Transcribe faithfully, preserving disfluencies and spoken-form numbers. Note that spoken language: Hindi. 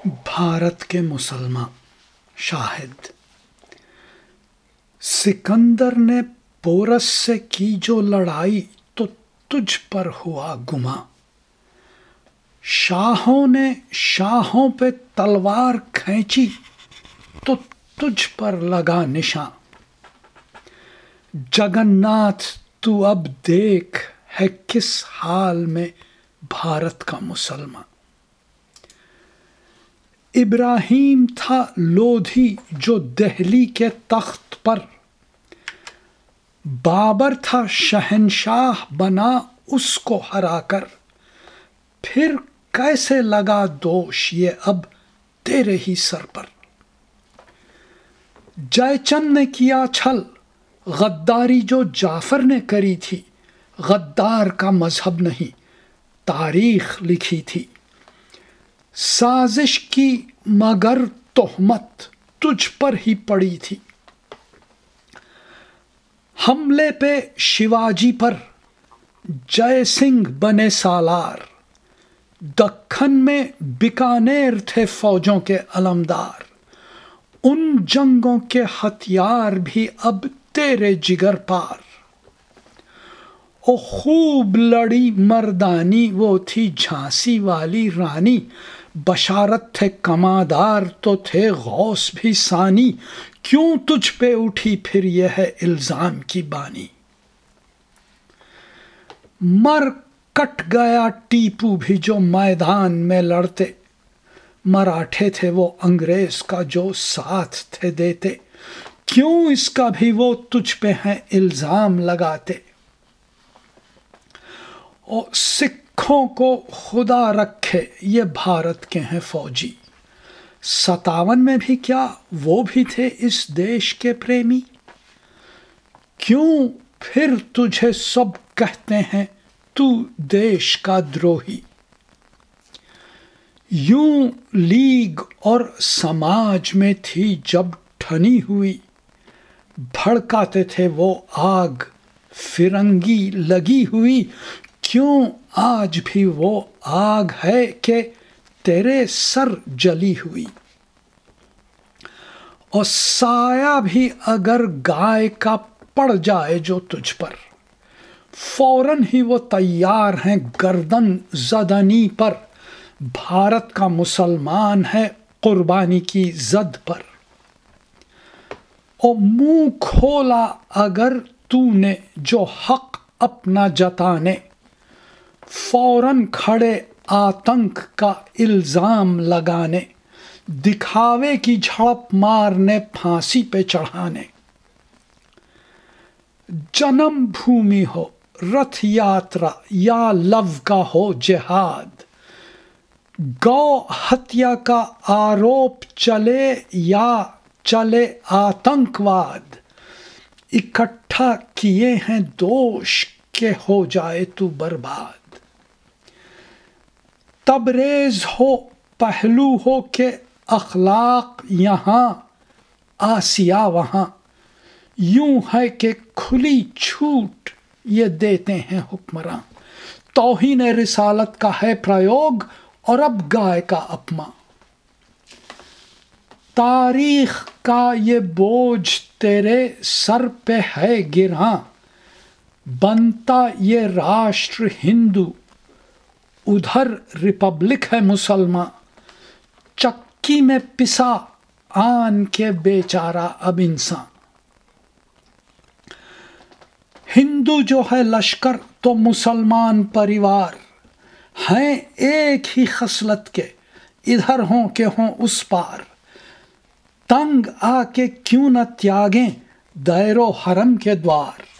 भारत के मुसलमान शाहिद। सिकंदर ने पोरस से की जो लड़ाई तो तुझ पर हुआ गुमा। शाहों ने शाहों पे तलवार खींची तो तुझ पर लगा निशान। जगन्नाथ तू अब देख है किस हाल में भारत का मुसलमान। इब्राहिम था लोधी जो दिल्ली के तख्त पर, बाबर था शहंशाह बना उसको हराकर। फिर कैसे लगा दोष ये अब तेरे ही सर पर। जयचंद ने किया छल गद्दारी जो जाफर ने करी थी, गद्दार का मजहब नहीं तारीख लिखी थी। साजिश की मगर तोहमत तुझ पर ही पड़ी थी। हमले पे शिवाजी पर जय सिंह बने सालार। दक्खन में बीकानेर थे फौजों के अलमदार। उन जंगों के हथियार भी अब तेरे जिगर पार। ओ खूब लड़ी मर्दानी वो थी झांसी वाली रानी। बशारत थे कमादार तो थे गौस भी सानी। क्यों तुझ पे उठी फिर यह है इल्जाम की बानी। मर कट गया टीपू भी जो मैदान में लड़ते। मराठे थे वो अंग्रेज का जो साथ थे देते। क्यों इसका भी वो तुझ पे हैं इल्जाम लगाते। और सिखों को खुदा रखे ये भारत के हैं फौजी। सतावन में भी क्या वो भी थे इस देश के प्रेमी। क्यों फिर तुझे सब कहते हैं तू देश का द्रोही। यूं लीग और समाज में थी जब ठनी हुई। भड़काते थे वो आग फिरंगी लगी हुई। क्यों आज भी वो आग है कि तेरे सर जली हुई। और साया भी अगर गाय का पड़ जाए जो तुझ पर, फौरन ही वो तैयार हैं गर्दन जदनी पर। भारत का मुसलमान है कुर्बानी की जद पर। और मुंह खोला अगर तूने जो हक अपना जताने, फौरन खड़े आतंक का इल्जाम लगाने। दिखावे की झड़प मारने फांसी पे चढ़ाने। जन्म भूमि हो रथ यात्रा या लव का हो जिहाद। गौ हत्या का आरोप चले या चले आतंकवाद। इकट्ठा किए हैं दोष के हो जाए तू बर्बाद। तबरेज हो पहलू हो के अखलाक यहाँ आसिया वहाँ। यूं है कि खुली छूट ये देते हैं हुक्मरान। तौहीन रिसालत का है प्रयोग और अब गाय का अपमान। तारीख का ये बोझ तेरे सर पे है गिरा। बनता ये राष्ट्र हिंदू उधर रिपब्लिक है मुसलमान। चक्की में पिसा आन के बेचारा अब इंसान। हिंदू जो है लश्कर तो मुसलमान परिवार। हैं एक ही खसलत के इधर हों के हों उस पार। तंग आके क्यों न त्यागें दैरो हरम के द्वार।